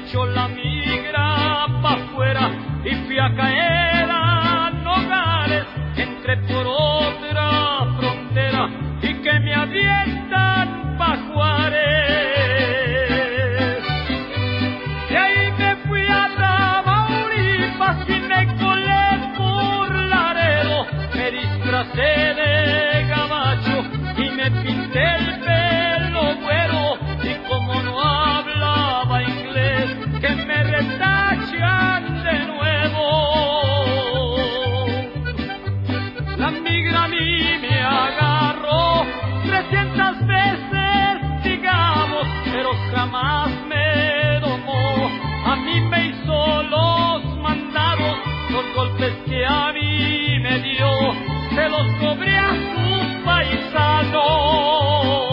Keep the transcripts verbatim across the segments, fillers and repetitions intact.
echó la migra pa' afuera y fui a caer a Nogales. Entré por otra frontera y que me avientan pa' Juárez. De ahí me fui a Tamaulipas y me colé por Laredo. Me disfracé de gabacho y me pinté el pelo güero. Y como no hablaba inglés, que me retachan de nuevo. La migra a mí me agarró trescientas veces, digamos, pero jamás me domó. A mí me hizo los mandados, los golpes que a mí me dio, se los cobré a sus paisanos.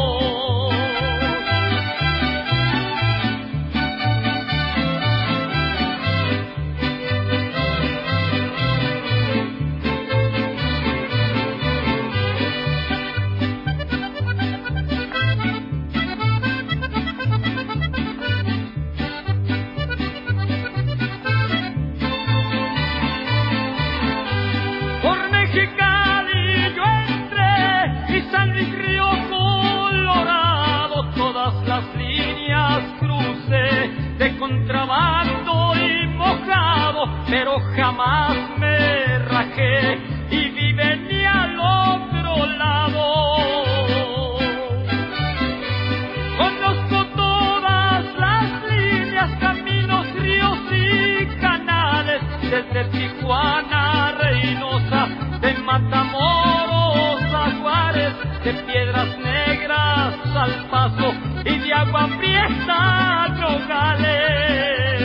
Contrabando y mojado, pero jamás me rajé y vive ni al otro lado. Conozco todas las líneas, caminos, ríos y canales, desde Tijuana a Reynosa, de Matamoros a Juárez, de Piedras Negras al Paso y de Agua Prieta a Nogales.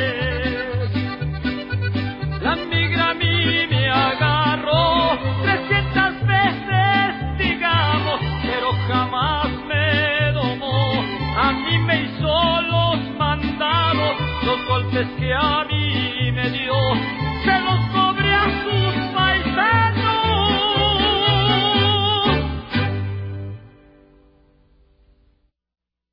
La migra a mí me agarró trescientas veces, digamos, pero jamás me domó. A mí me hizo los mandados, los golpes que a mí me dio,